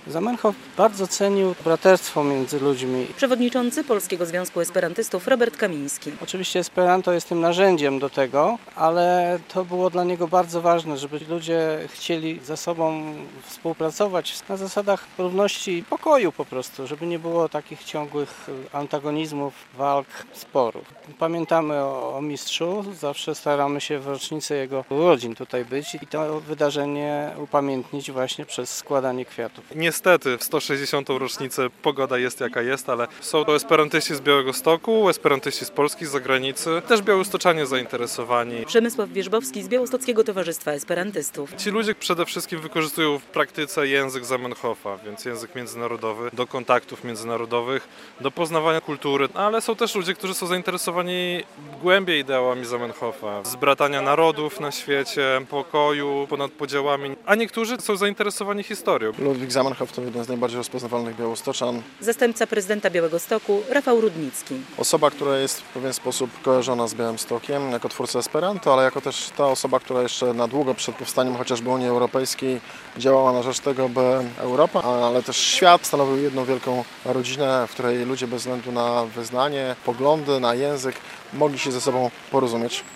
Zamenhof bardzo cenił braterstwo między ludźmi. Przewodniczący Polskiego Związku Esperantystów Robert Kamiński. Oczywiście Esperanto jest tym narzędziem do tego, ale to było dla niego bardzo ważne, żeby ludzie chcieli ze sobą współpracować na zasadach równości i pokoju po prostu, żeby nie było takich ciągłych antagonizmów, walk, sporów. Pamiętamy o mistrzu, zawsze staramy się w rocznicę jego urodzin tutaj być i to wydarzenie upamiętnić właśnie przez składanie kwiatów. Niestety w 160. rocznicę pogoda jest jaka jest, ale są to esperantyści z Białegostoku, esperantyści z Polski, z zagranicy, też białostoczanie zainteresowani. Przemysław Wierzbowski z Białostockiego Towarzystwa Esperantystów. Ci ludzie przede wszystkim wykorzystują w praktyce język Zamenhofa, więc język międzynarodowy, do kontaktów międzynarodowych, do poznawania kultury, ale są też ludzie, którzy są zainteresowani głębiej ideałami Zamenhofa, zbratania narodów na świecie, pokoju ponad podziałami, a niektórzy są zainteresowani historią. Ludwik Zamenhof to jeden z najbardziej rozpoznawalnych białostoczan. Zastępca prezydenta Białegostoku Rafał Rudnicki. Osoba, która jest w pewien sposób kojarzona z Białymstokiem jako twórca Esperanto, ale jako też ta osoba, która jeszcze na długo przed powstaniem chociażby Unii Europejskiej działała na rzecz tego, by Europa, ale też świat stanowił jedną wielką rodzinę, w której ludzie bez względu na wyznanie, poglądy, na język mogli się ze sobą porozumieć.